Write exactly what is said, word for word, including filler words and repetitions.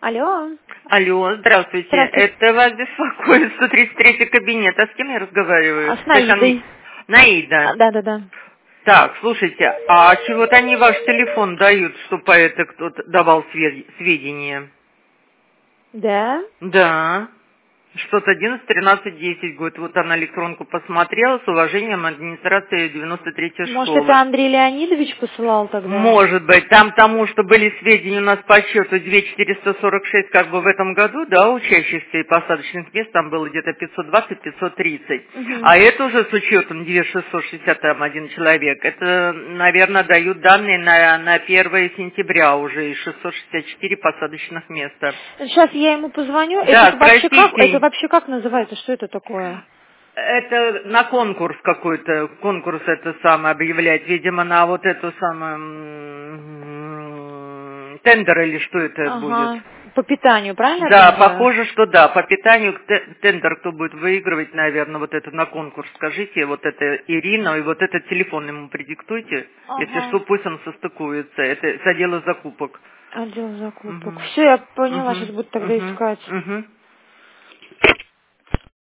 Алло. Алло, здравствуйте. Здравствуйте. Это вас беспокоит сто тридцать третий кабинет. А с кем я разговариваю? А с Наидой. Наида. Да, да, да. Так, слушайте, а чего-то они ваш телефон дают, чтобы это кто-то давал свед- сведения? Да? Да. Что-то одиннадцать тринадцать десять год. Вот она электронку посмотрела. С уважением, администрация девяносто третьей Может, школы. это Андрей Леонидович посылал тогда? Может быть. Там тому, что были сведения у нас по счету две тысячи четыреста сорок шесть как бы в этом году, да, учащихся и посадочных мест, там было где-то пятьсот двадцать пятьсот тридцать. Угу. А это уже с учетом две тысячи шестьсот шестьдесят один человек. Это, наверное, дают данные на, на первое сентября уже и шестьсот шестьдесят четыре посадочных места. Сейчас я ему позвоню. Да, это, вообще как, спросите. это вообще как называется? Что это такое? Это на конкурс какой-то, конкурс это самое объявляет, видимо, на вот эту самую м, тендер или что это будет. Ага. По питанию, правильно Да, я понимаю? похоже, что да, по питанию те- тендер, кто будет выигрывать, наверное, вот это на конкурс, скажите, вот это Ирина, и вот этот телефон ему предиктуйте, если Ага. что, пусть он состыкуется, это с отдела закупок. Отдел закупок. Угу. Все, я поняла, Угу. сейчас буду тогда Угу. искать. Угу.